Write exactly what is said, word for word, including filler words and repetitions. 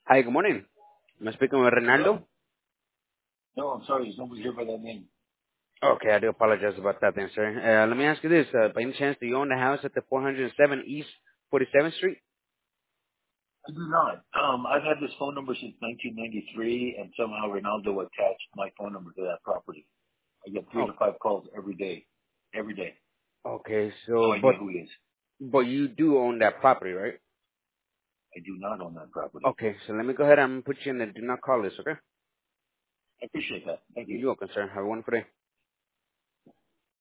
Hi, good morning. I'm speaking with Ronaldo. No, I'm sorry. There's nobody here by that name. Okay, I do apologize about that then, sir. Uh, let me ask you this. Uh, by any chance, do you own the house at the four hundred seven East forty-seventh Street? I do not. Um, I've had this phone number since nineteen ninety-three, and somehow Ronaldo attached my phone number to that property. I get three Oh, to five calls every day. Every day. okay. No So, idea but who he is. but you do own that property, right? I do not own that property. Okay, so let me go ahead and put you in the do not call list, okay? I appreciate that. Thank you. You're welcome, sir. Have a wonderful day.